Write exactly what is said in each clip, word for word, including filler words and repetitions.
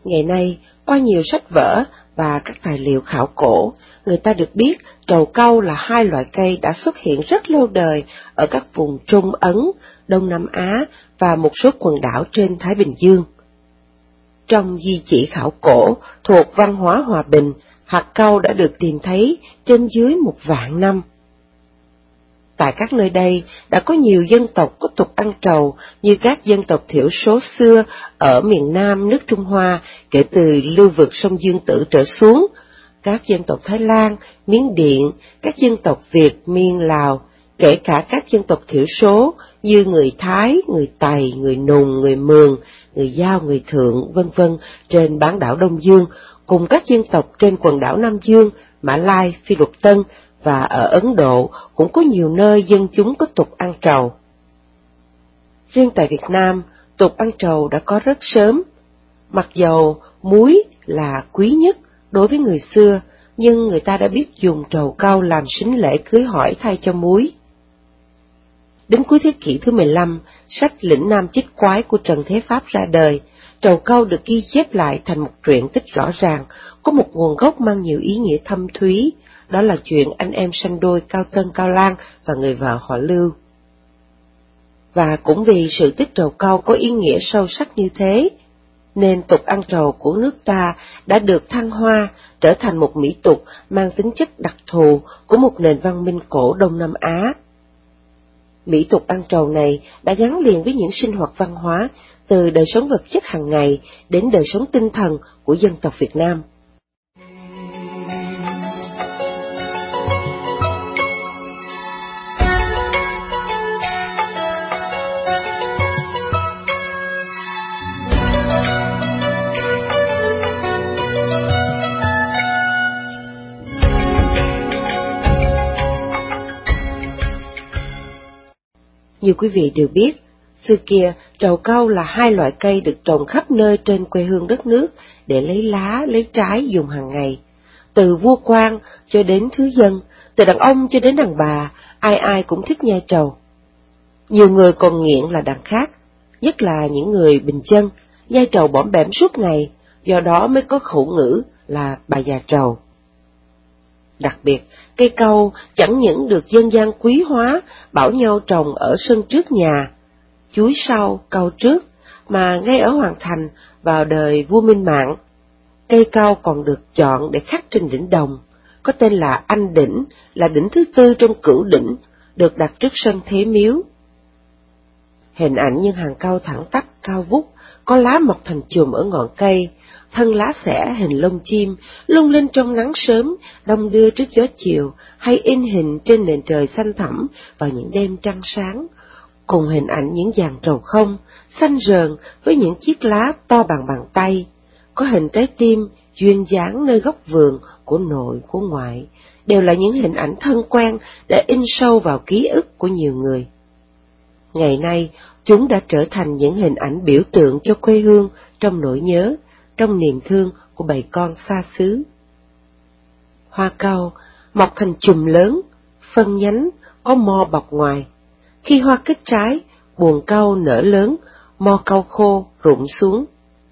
Ngày nay, qua nhiều sách vở và các tài liệu khảo cổ, người ta được biết trầu cau là hai loại cây đã xuất hiện rất lâu đời ở các vùng Trung Ấn, Đông Nam Á và một số quần đảo trên Thái Bình Dương. Trong di chỉ khảo cổ thuộc văn hóa Hòa Bình, hạt cau đã được tìm thấy trên dưới một vạn năm. Tại các nơi đây đã có nhiều dân tộc có tục ăn trầu như các dân tộc thiểu số xưa ở miền Nam nước Trung Hoa kể từ lưu vực sông Dương Tử trở xuống, các dân tộc Thái Lan, Miến Điện, các dân tộc Việt, Miên, Lào, kể cả các dân tộc thiểu số như người Thái, người Tày, người Nùng, người Mường, người Dao, người Thượng, vân vân trên bán đảo Đông Dương, cùng các dân tộc trên quần đảo Nam Dương, Mã Lai, Phi Luật Tân, và ở Ấn Độ cũng có nhiều nơi dân chúng có tục ăn trầu. Riêng tại Việt Nam, tục ăn trầu đã có rất sớm. Mặc dầu muối là quý nhất đối với người xưa, nhưng người ta đã biết dùng trầu cau làm sính lễ cưới hỏi thay cho muối. Đến cuối thế kỷ thứ mười lăm, sách Lĩnh Nam Chích Quái của Trần Thế Pháp ra đời. Trầu cau được ghi chép lại thành một truyện tích rõ ràng, có một nguồn gốc mang nhiều ý nghĩa thâm thúy. Đó là chuyện anh em sanh đôi Cao Tân Cao Lan và người vợ họ Lưu. Và cũng vì sự tích trầu cau có ý nghĩa sâu sắc như thế, nên tục ăn trầu của nước ta đã được thăng hoa trở thành một mỹ tục mang tính chất đặc thù của một nền văn minh cổ Đông Nam Á. Mỹ tục ăn trầu này đã gắn liền với những sinh hoạt văn hóa, từ đời sống vật chất hàng ngày đến đời sống tinh thần của dân tộc Việt Nam. Như quý vị đều biết, xưa kia trầu cau là hai loại cây được trồng khắp nơi trên quê hương đất nước để lấy lá, lấy trái dùng hàng ngày. Từ vua quan cho đến thứ dân, từ đàn ông cho đến đàn bà, ai ai cũng thích nhai trầu. Nhiều người còn nghiện là đàn khác, nhất là những người bình dân, nhai trầu bõm bẻm suốt ngày, do đó mới có khẩu ngữ là bà già trầu. Đặc biệt, cây cau chẳng những được dân gian quý hóa, bảo nhau trồng ở sân trước nhà, chuối sau, cau trước, mà ngay ở Hoàng Thành vào đời vua Minh Mạng, cây cau còn được chọn để khắc trên đỉnh đồng, có tên là Anh Đỉnh, là đỉnh thứ tư trong cửu đỉnh, được đặt trước sân Thế Miếu. Hình ảnh những hàng cau thẳng tắp, cao vút, có lá mọc thành chùm ở ngọn cây, thân lá xẻ hình lông chim, lung linh trong nắng sớm, đong đưa trước gió chiều, hay in hình trên nền trời xanh thẳm vào những đêm trăng sáng, cùng hình ảnh những dàn trầu không, xanh rờn với những chiếc lá to bằng bàn tay, có hình trái tim, duyên dáng nơi góc vườn của nội của ngoại, đều là những hình ảnh thân quen để in sâu vào ký ức của nhiều người. Ngày nay, chúng đã trở thành những hình ảnh biểu tượng cho quê hương trong nỗi nhớ, trong niềm thương của bầy con xa xứ. Hoa cau mọc thành chùm lớn, phân nhánh, có mo bọc ngoài. Khi hoa kết trái, buồn cau nở lớn, mo cau khô rụng xuống.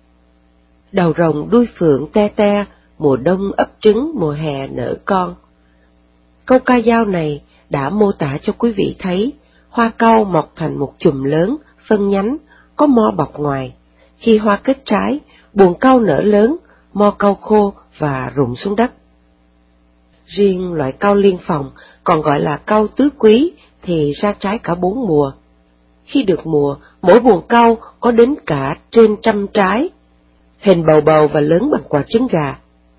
Đầu rồng đuôi phượng te te, mùa đông ấp trứng, mùa hè nở con. Câu ca dao này đã mô tả cho quý vị thấy hoa cau mọc thành một chùm lớn, phân nhánh, có mo bọc ngoài. Khi hoa kết trái, buồn cau nở lớn, mo cau khô và rụng xuống đất. Riêng loại cau liên phòng, còn gọi là cau tứ quý, thì ra trái cả bốn mùa. Khi được mùa, mỗi buồng cau có đến cả trên trăm trái, hình bầu bầu và lớn bằng quả trứng gà.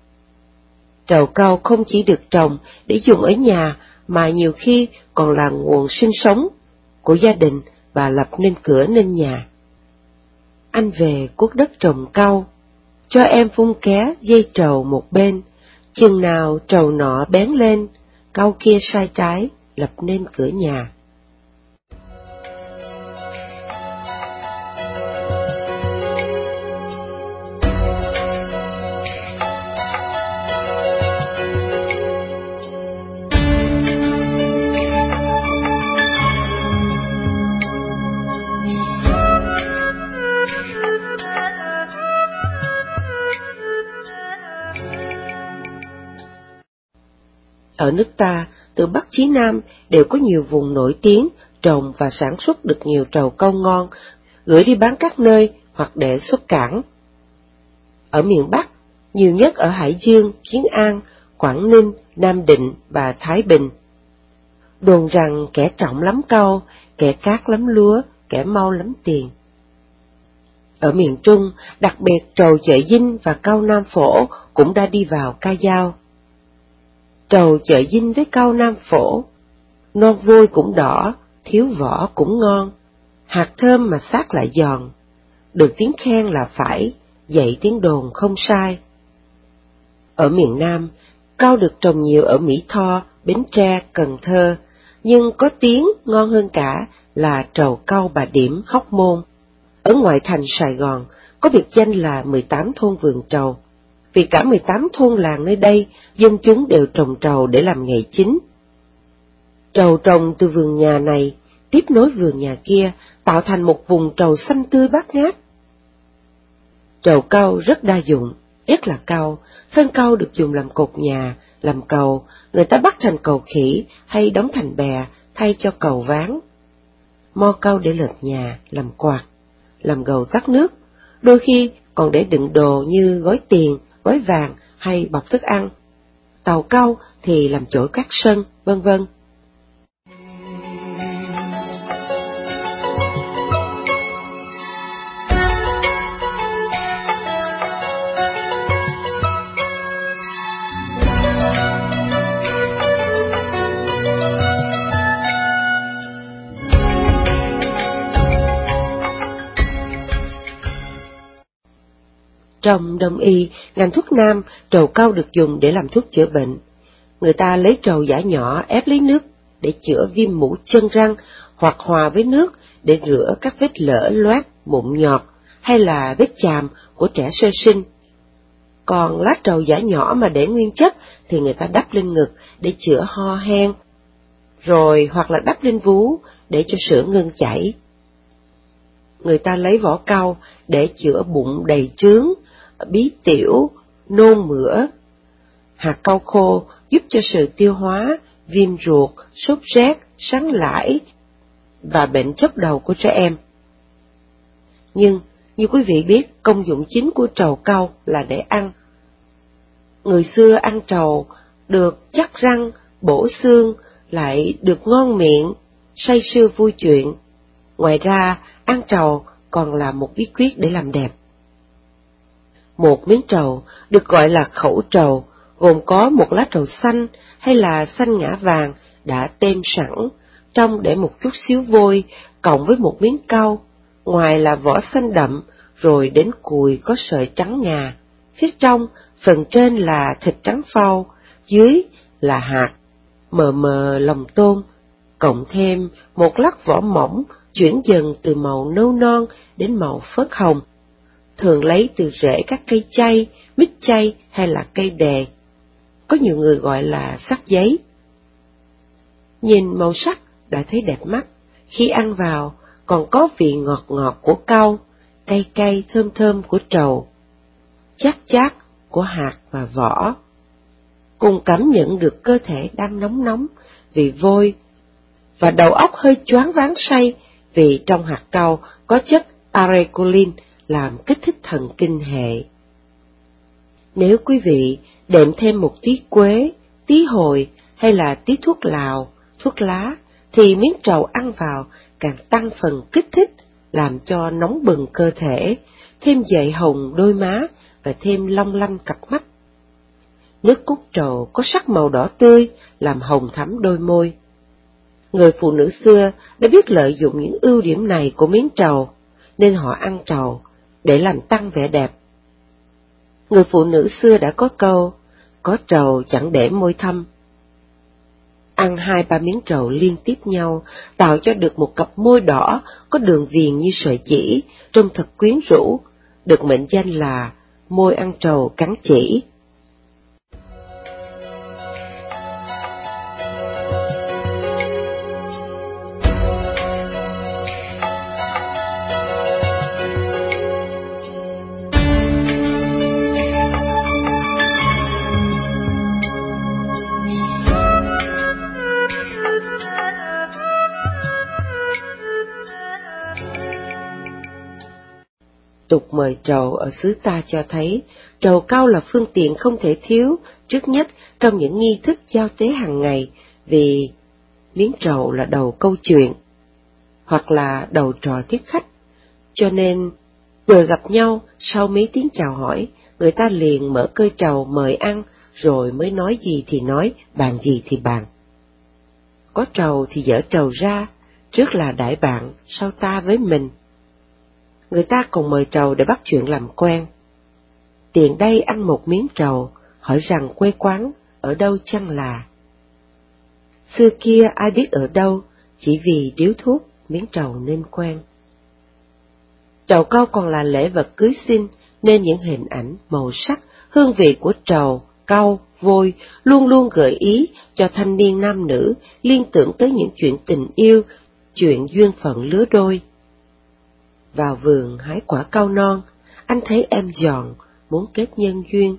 Trầu cau không chỉ được trồng để dùng ở nhà, mà nhiều khi còn là nguồn sinh sống của gia đình và lập nên cửa nên nhà. Anh về cuốc đất trồng cau, cho em vung ké dây trầu một bên, chừng nào trầu nọ bén lên, cau kia sai trái, lập nên cửa nhà. Ở nước ta, từ Bắc chí Nam đều có nhiều vùng nổi tiếng trồng và sản xuất được nhiều trầu cau ngon, gửi đi bán các nơi hoặc để xuất cảng. Ở miền Bắc, nhiều nhất ở Hải Dương, Kiến An, Quảng Ninh, Nam Định và Thái Bình. Đồn rằng kẻ trọng lắm cau, kẻ cát lắm lúa, kẻ mau lắm tiền. Ở miền Trung, đặc biệt trầu Chợ Vinh và cau Nam Phổ cũng đã đi vào ca dao. Trầu Chợ Vinh với cau Nam Phổ, non vôi cũng đỏ, thiếu vỏ cũng ngon, hạt thơm mà xác lại giòn, được tiếng khen là phải, dạy tiếng đồn không sai. Ở miền Nam, cau được trồng nhiều ở Mỹ Tho, Bến Tre, Cần Thơ, nhưng có tiếng ngon hơn cả là trầu cau Bà Điểm, Hóc Môn. Ở ngoại thành Sài Gòn có biệt danh là mười tám thôn vườn trầu, vì cả mười tám thôn làng nơi đây dân chúng đều trồng trầu để làm nghề chính. Trầu trồng từ vườn nhà này tiếp nối vườn nhà kia, tạo thành một vùng trầu xanh tươi bát ngát. Trầu cau rất đa dụng, nhất là cau. Thân cau được dùng làm cột nhà, làm cầu, người ta bắt thành cầu khỉ hay đóng thành bè thay cho cầu ván. Mo cau để lợp nhà, làm quạt, làm gầu tắt nước, đôi khi còn để đựng đồ như gói tiền, gói vàng hay bọc thức ăn. Tàu cau thì làm chổi cát sân, vân vân. Trong đông y, ngành thuốc nam, trầu cau được dùng để làm thuốc chữa bệnh. Người ta lấy trầu giã nhỏ ép lấy nước để chữa viêm mũi chân răng, hoặc hòa với nước để rửa các vết lở loét, mụn nhọt hay là vết chàm của trẻ sơ sinh. Còn lá trầu giã nhỏ mà để nguyên chất thì người ta đắp lên ngực để chữa ho hen, rồi hoặc là đắp lên vú để cho sữa ngưng chảy. Người ta lấy vỏ cau để chữa bụng đầy trướng, bí tiểu, nôn mửa. Hạt cau khô giúp cho sự tiêu hóa, viêm ruột, sốt rét, sắn lãi và bệnh chốc đầu của trẻ em. Nhưng, như quý vị biết, công dụng chính của trầu cau là để ăn. Người xưa ăn trầu được chắc răng, bổ xương, lại được ngon miệng, say sưa vui chuyện. Ngoài ra, ăn trầu còn là một bí quyết để làm đẹp. Một miếng trầu được gọi là khẩu trầu, gồm có một lá trầu xanh hay là xanh ngã vàng đã tem sẵn, trong để một chút xíu vôi, cộng với một miếng cau, ngoài là vỏ xanh đậm, rồi đến cùi có sợi trắng ngà, phía trong, phần trên là thịt trắng phau, dưới là hạt, mờ mờ lòng tôm, cộng thêm một lát vỏ mỏng, chuyển dần từ màu nâu non đến màu phớt hồng, thường lấy từ rễ các cây chây, mít chây hay là cây đề. Có nhiều người gọi là sắc giấy. Nhìn màu sắc đã thấy đẹp mắt, khi ăn vào còn có vị ngọt ngọt của cau, cay cay thơm thơm của trầu, chát chát của hạt và vỏ, cùng cảm nhận được cơ thể đang nóng nóng vì vôi, và đầu óc hơi choáng váng say vì trong hạt cau có chất arecolin làm kích thích thần kinh hệ. Nếu quý vị đệm thêm một tí quế, tí hồi hay là tí thuốc lào, thuốc lá, thì miếng trầu ăn vào càng tăng phần kích thích, làm cho nóng bừng cơ thể, thêm dậy hồng đôi má và thêm long lanh cặp mắt. Nước cốt trầu có sắc màu đỏ tươi, làm hồng thắm đôi môi. Người phụ nữ xưa đã biết lợi dụng những ưu điểm này của miếng trầu, nên họ ăn trầu để làm tăng vẻ đẹp. Người phụ nữ xưa đã có câu, có trầu chẳng để môi thâm. Ăn hai ba miếng trầu liên tiếp nhau, tạo cho được một cặp môi đỏ có đường viền như sợi chỉ, trông thật quyến rũ, được mệnh danh là môi ăn trầu cắn chỉ. Tục mời trầu ở xứ ta cho thấy trầu cau là phương tiện không thể thiếu trước nhất trong những nghi thức giao tế hàng ngày, vì miếng trầu là đầu câu chuyện hoặc là đầu trò tiếp khách, cho nên vừa gặp nhau sau mấy tiếng chào hỏi, người ta liền mở cơi trầu mời ăn, rồi mới nói gì thì nói, bàn gì thì bàn. Có trầu thì dở trầu ra, trước là đại bạn, sau ta với mình. Người ta còn mời trầu để bắt chuyện làm quen. Tiện đây ăn một miếng trầu, hỏi rằng quê quán ở đâu chăng là. Xưa kia ai biết ở đâu, chỉ vì điếu thuốc miếng trầu nên quen. Trầu cau còn là lễ vật cưới xin, nên những hình ảnh, màu sắc, hương vị của trầu, cau, vôi luôn luôn gợi ý cho thanh niên nam nữ liên tưởng tới những chuyện tình yêu, chuyện duyên phận lứa đôi. Vào vườn hái quả cau non, anh thấy em giòn, muốn kết nhân duyên.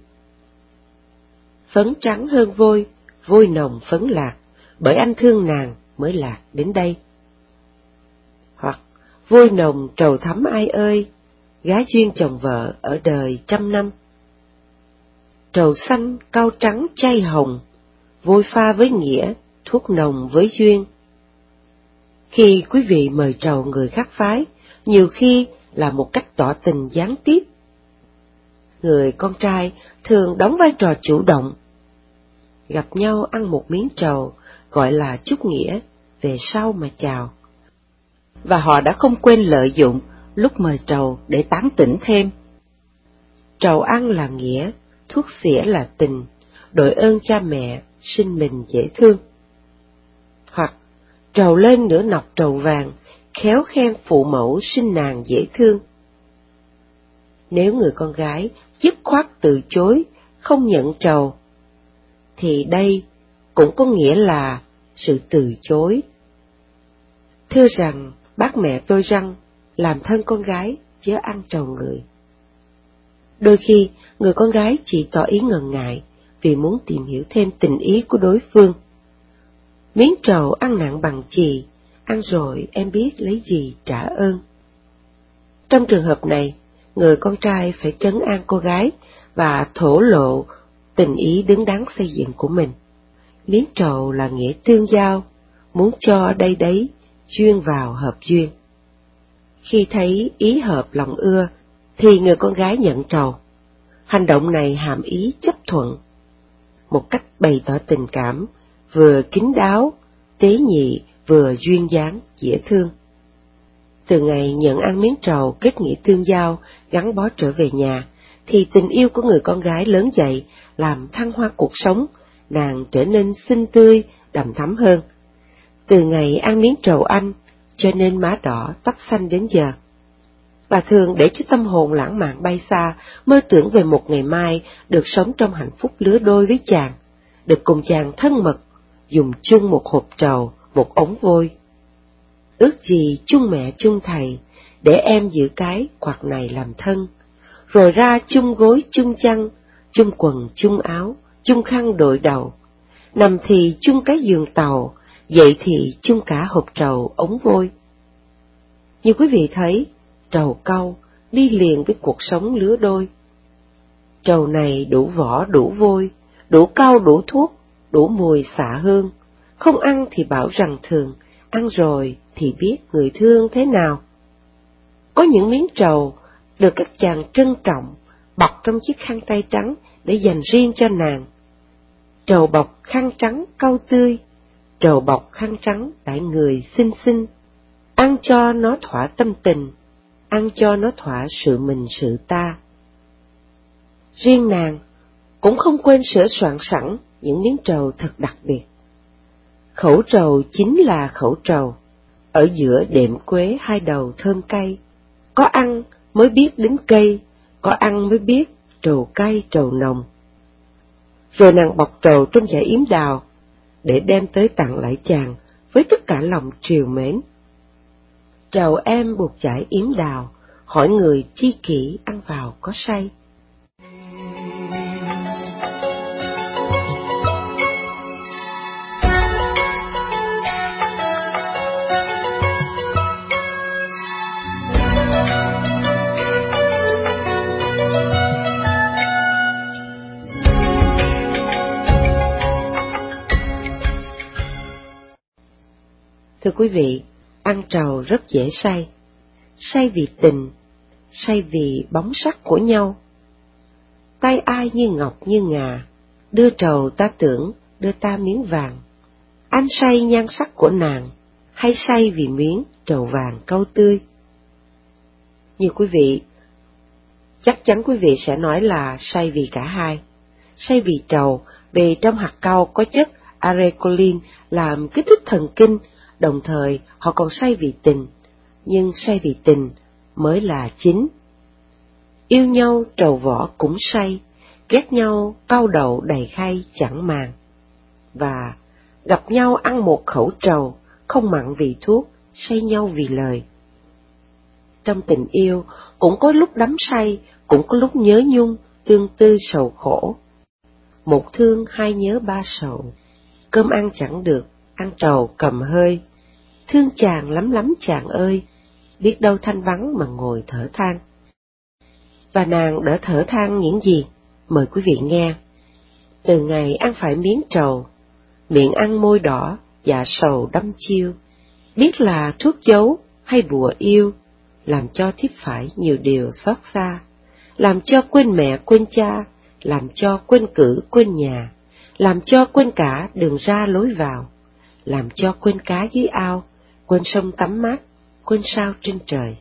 Phấn trắng hơn vôi, vôi nồng phấn lạc, bởi anh thương nàng mới lạc đến đây. Hoặc vôi nồng trầu thắm ai ơi, gái duyên chồng vợ ở đời trăm năm. Trầu xanh, cau trắng, chay hồng, vôi pha với nghĩa, thuốc nồng với duyên. Khi quý vị mời trầu người khác phái, nhiều khi là một cách tỏ tình gián tiếp. Người con trai thường đóng vai trò chủ động. Gặp nhau ăn một miếng trầu, gọi là chúc nghĩa, về sau mà chào. Và họ đã không quên lợi dụng lúc mời trầu để tán tỉnh thêm. Trầu ăn là nghĩa, thuốc xỉa là tình, đội ơn cha mẹ, sinh mình dễ thương. Hoặc trầu lên nửa nọc trầu vàng, khéo khen phụ mẫu sinh nàng dễ thương. Nếu người con gái dứt khoát từ chối, không nhận trầu, thì đây cũng có nghĩa là sự từ chối. Thưa rằng, bác mẹ tôi răng, làm thân con gái chớ ăn trầu người. Đôi khi, người con gái chỉ tỏ ý ngần ngại vì muốn tìm hiểu thêm tình ý của đối phương. Miếng trầu ăn nặng bằng chì, ăn rồi em biết lấy gì trả ơn. Trong trường hợp này, người con trai phải trấn an cô gái và thổ lộ tình ý đứng đắn xây dựng của mình. Miếng trầu là nghĩa tương giao, muốn cho đây đấy, duyên vào hợp duyên. Khi thấy ý hợp lòng ưa, thì người con gái nhận trầu. Hành động này hàm ý chấp thuận, một cách bày tỏ tình cảm, vừa kín đáo, tế nhị, vừa duyên dáng, dễ thương. Từ ngày nhận ăn miếng trầu kết nghĩa tương giao, gắn bó trở về nhà, thì tình yêu của người con gái lớn dậy, làm thăng hoa cuộc sống, nàng trở nên xinh tươi, đầm thắm hơn. Từ ngày ăn miếng trầu anh, cho nên má đỏ, tóc xanh đến giờ. Bà thường để cho tâm hồn lãng mạn bay xa, mơ tưởng về một ngày mai được sống trong hạnh phúc lứa đôi với chàng, được cùng chàng thân mật, dùng chung một hộp trầu, một ống vôi. Ước gì chung mẹ chung thầy, để em giữ cái quạt này làm thân, rồi ra chung gối chung chăn, chung quần chung áo, chung khăn đội đầu, nằm thì chung cái giường tàu, dậy thì chung cả hộp trầu ống vôi. Như quý vị thấy, trầu cau đi liền với cuộc sống lứa đôi. Trầu này đủ vỏ đủ vôi, đủ cau đủ thuốc, đủ mùi xạ hương, không ăn thì bảo rằng thường, ăn rồi thì biết người thương thế nào. Có những miếng trầu được các chàng trân trọng, bọc trong chiếc khăn tay trắng để dành riêng cho nàng. Trầu bọc khăn trắng cau tươi, trầu bọc khăn trắng đãi người xinh xinh, ăn cho nó thỏa tâm tình, ăn cho nó thỏa sự mình sự ta. Riêng nàng cũng không quên sửa soạn sẵn những miếng trầu thật đặc biệt. Khẩu trầu chính là khẩu trầu, ở giữa đệm quế hai đầu thơm cay, có ăn mới biết đến cây, có ăn mới biết trầu cay trầu nồng. Rồi nàng bọc trầu trong vải yếm đào, để đem tới tặng lại chàng với tất cả lòng trìu mến. Trầu em buộc vải yếm đào, hỏi người tri kỷ ăn vào có say. Thưa quý vị, ăn trầu rất dễ say. Say vì tình, say vì bóng sắc của nhau. Tay ai như ngọc như ngà, đưa trầu ta tưởng đưa ta miếng vàng. Anh say nhan sắc của nàng, hay say vì miếng trầu vàng câu tươi? Như quý vị, chắc chắn quý vị sẽ nói là say vì cả hai. Say vì trầu, vì trong hạt cau có chất arecolin làm kích thích thần kinh, đồng thời họ còn say vì tình, nhưng say vì tình mới là chính. Yêu nhau trầu võ cũng say, ghét nhau cau đầu đầy khay chẳng màng. Và gặp nhau ăn một khẩu trầu, không mặn vì thuốc, say nhau vì lời. Trong tình yêu cũng có lúc đắm say, cũng có lúc nhớ nhung, tương tư sầu khổ. Một thương hai nhớ ba sầu, cơm ăn chẳng được, ăn trầu cầm hơi. Thương chàng lắm lắm chàng ơi, biết đâu thanh vắng mà ngồi thở than. Và nàng đỡ thở than những gì? Mời quý vị nghe. Từ ngày ăn phải miếng trầu, miệng ăn môi đỏ, dạ sầu đâm chiêu, biết là thuốc giấu hay bùa yêu, làm cho thiếp phải nhiều điều xót xa, làm cho quên mẹ quên cha, làm cho quên cử quên nhà, làm cho quên cả đường ra lối vào, làm cho quên cá dưới ao, quên sông tắm mát, quên sao trên trời.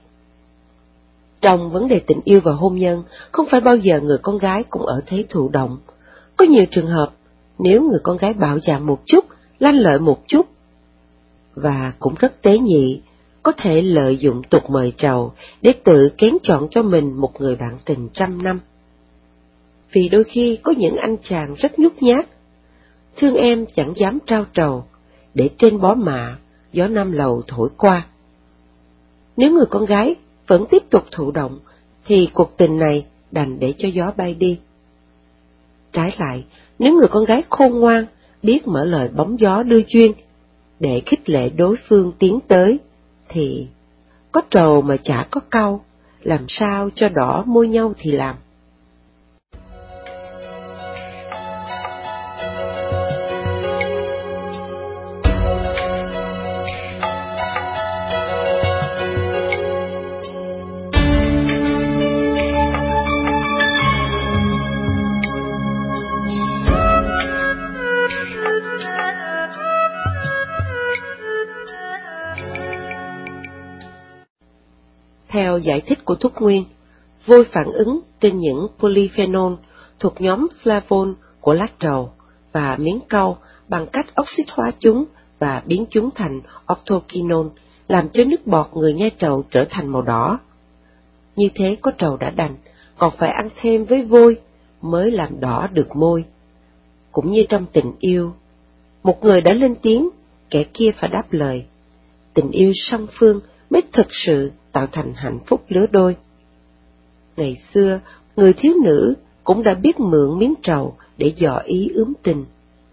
Trong vấn đề tình yêu và hôn nhân, không phải bao giờ người con gái cũng ở thế thụ động. Có nhiều trường hợp, nếu người con gái bạo dạn một chút, lanh lợi một chút, và cũng rất tế nhị, có thể lợi dụng tục mời trầu để tự kén chọn cho mình một người bạn tình trăm năm. Vì đôi khi có những anh chàng rất nhút nhát, thương em chẳng dám trao trầu, để trên bó mạ, gió năm lầu thổi qua. Nếu người con gái vẫn tiếp tục thụ động, thì cuộc tình này đành để cho gió bay đi. Trái lại, nếu người con gái khôn ngoan, biết mở lời bóng gió đưa duyên, để khích lệ đối phương tiến tới, thì có trầu mà chả có cau, làm sao cho đỏ môi nhau thì làm. Theo giải thích của thuốc nguyên, vôi phản ứng trên những polyphenol thuộc nhóm flavone của lá trầu và miếng cau bằng cách oxit hóa chúng và biến chúng thành orthoquinone, làm cho nước bọt người nhai trầu trở thành màu đỏ. Như thế có trầu đã đành, còn phải ăn thêm với vôi mới làm đỏ được môi. Cũng như trong tình yêu, một người đã lên tiếng, kẻ kia phải đáp lời. Tình yêu song phương mới thực sự tạo thành hạnh phúc lứa đôi. Ngày xưa, người thiếu nữ cũng đã biết mượn miếng trầu để dò ý ướm tình.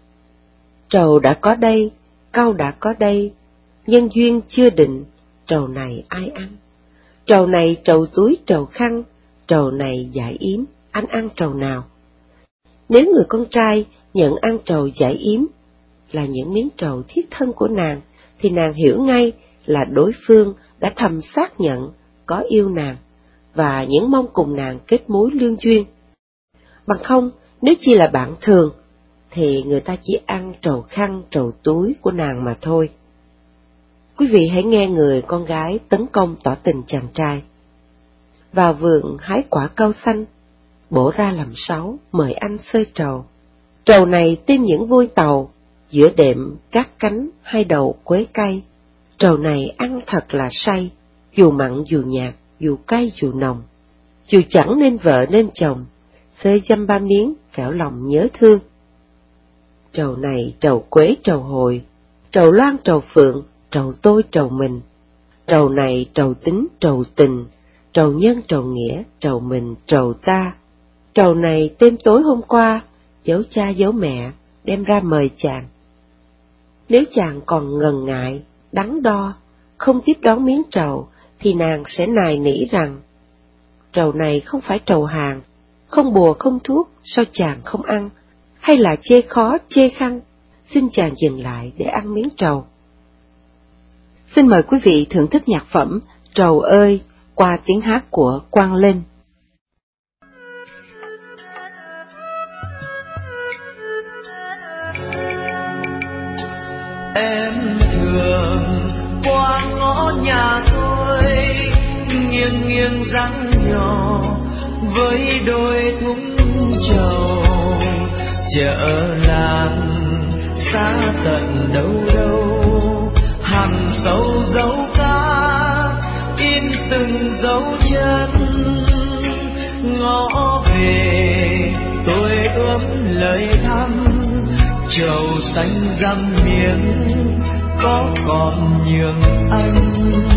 Trầu đã có đây, cau đã có đây, nhân duyên chưa định, trầu này ai ăn? Trầu này trầu túi trầu khăn, trầu này giải yếm, anh ăn trầu nào? Nếu người con trai nhận ăn trầu giải yếm là những miếng trầu thiết thân của nàng, thì nàng hiểu ngay là đối phương đã thầm xác nhận có yêu nàng và những mong cùng nàng kết mối lương duyên. Bằng không, nếu chỉ là bạn thường, thì người ta chỉ ăn trầu khăn, trầu túi của nàng mà thôi. Quý vị hãy nghe người con gái tấn công tỏ tình chàng trai. Vào vườn hái quả cau xanh, bổ ra làm sáu, mời anh xơi trầu. Trầu này tên những vôi tàu, giữa đệm cát cánh hai đầu quế cay. Trầu này ăn thật là say, dù mặn dù nhạt, dù cay dù nồng. Dù chẳng nên vợ nên chồng, xơi dăm ba miếng, kẻo lòng nhớ thương. Trầu này trầu quế trầu hồi, trầu loan trầu phượng, trầu tôi trầu mình. Trầu này trầu tính trầu tình, trầu nhân trầu nghĩa, trầu mình trầu ta. Trầu này đêm tối hôm qua, giấu cha giấu mẹ, đem ra mời chàng. Nếu chàng còn ngần ngại, đắn đo, không tiếp đón miếng trầu, thì nàng sẽ nài nỉ rằng, trầu này không phải trầu hàng, không bùa không thuốc, sao chàng không ăn? Hay là chê khó chê khăn, xin chàng dừng lại để ăn miếng trầu. Xin mời quý vị thưởng thức nhạc phẩm Trầu ơi qua tiếng hát của Quang Linh. Em thường qua ngõ nhà tôi, nghiêng nghiêng dáng nhỏ với đôi thúng trầu, chợ làng xa tận đâu đâu, hàng sâu dấu ca in từng dấu chân, ngõ về tôi ướm lời thăm, trầu xanh răm miếng có còn nhường anh.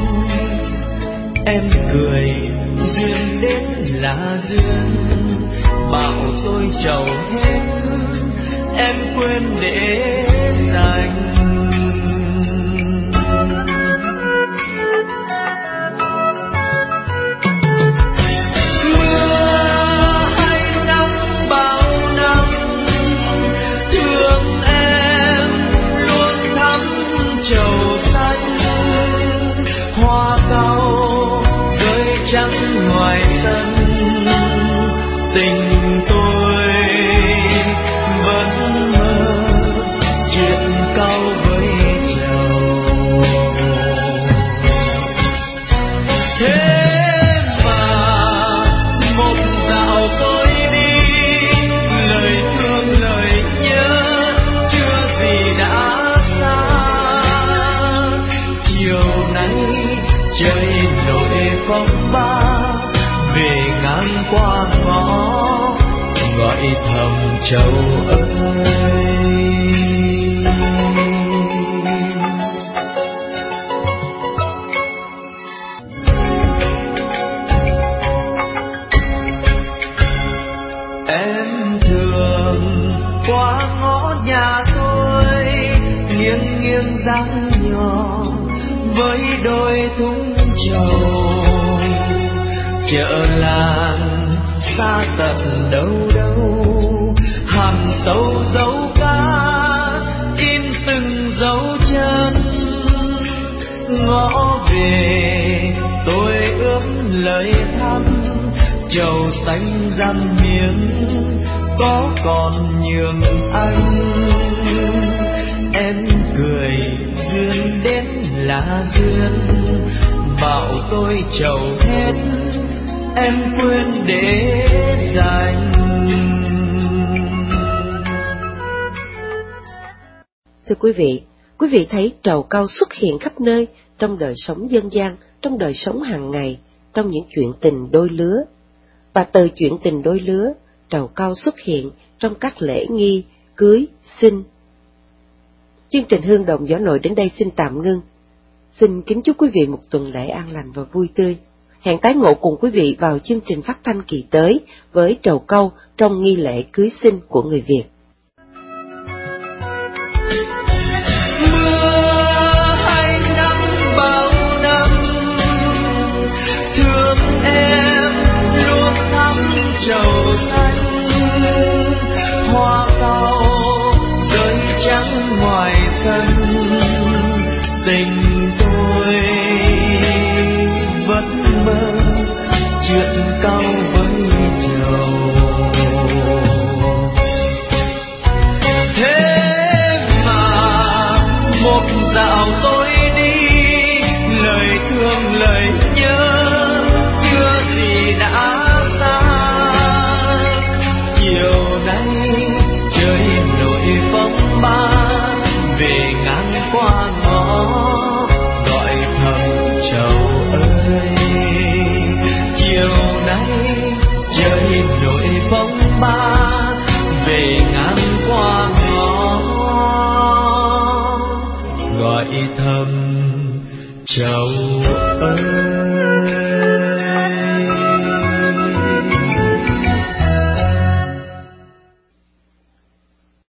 Em cười duyên đến là duyên, bảo tôi trầu hết em quên để dành. Trầu xanh hoa cau rơi trắng ngoài sân, tình tôi vẫn mơ chuyện cau với trầu. Thế mà một dạo tôi đi, lời thương lời nhớ chưa gì đã trời nổi phong ba, về ngang qua ngõ gọi thầm trầu ơi. Em thường qua ngõ nhà tôi, nghiêng nghiêng dáng nhỏ với đôi thúng trầu, chợ làng xa tận đâu đâu, hàng sâu dấu ca in từng dấu chân, ngõ về tôi ướm lời thăm, trầu xanh răm miếng có còn nhường anh. Em cười duyên đến là duyên, bảo tôi trầu hết em quên để dành. Thưa quý vị, quý vị thấy trầu cau xuất hiện khắp nơi trong đời sống dân gian, trong đời sống hàng ngày, trong những chuyện tình đôi lứa. Và từ chuyện tình đôi lứa, trầu cau xuất hiện trong các lễ nghi, cưới, sinh. Chương trình Hương Đồng Gió Nội đến đây xin tạm ngưng. Xin kính chúc quý vị một tuần lễ an lành và vui tươi. Hẹn tái ngộ cùng quý vị vào chương trình phát thanh kỳ tới với trầu cau trong nghi lễ cưới sinh của người Việt. Mưa hay nắng bao năm, thương em luôn thắm trầu xanh, hoa cau rơi trắng ngoài sân, tình tôi vẫn mơ chuyện cau với trầu. Thế mà một dạo tôi đi, lời thương lời nhớ chưa gì đã xa. Chiều nay trời nổi phong ba, về ngang qua ngõ gọi thầm trầu ơi. Chiều nay trời nổi phong ba, về ngang qua ngõ gọi thầm trầu ơi.